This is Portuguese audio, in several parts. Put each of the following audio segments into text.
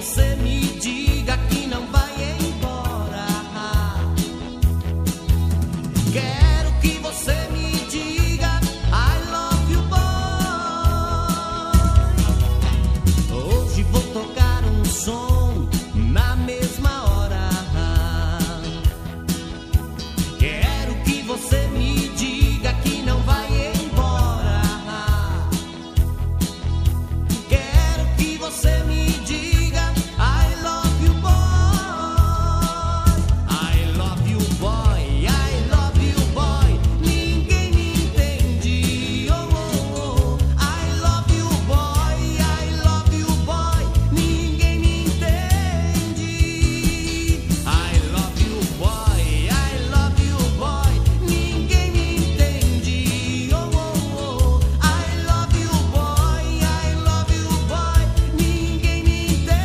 você me diga que não vai embora. Quero que você me diga I love you, boy. Hoje vou tocar um som na mesma hora. Quero que você me diga que não vai embora. Quero que você me diga I love you, boy. I love you, boy. I love you, boy. Ninguém me entende. Oh, oh, oh. I love you, boy. I love you, boy. Ninguém me entende. I love you, boy. I love you, boy. Ninguém me entende. Oh, oh, oh. I love you, boy. I love you, boy. Ninguém me entende.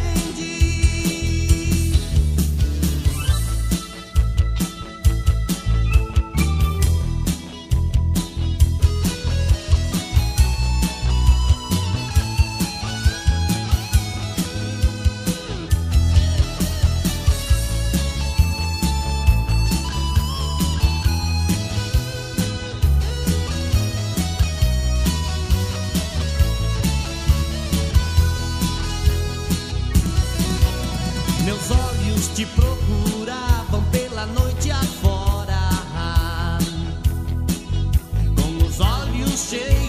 Meus olhos te procuravam pela noite afora, com os olhos cheios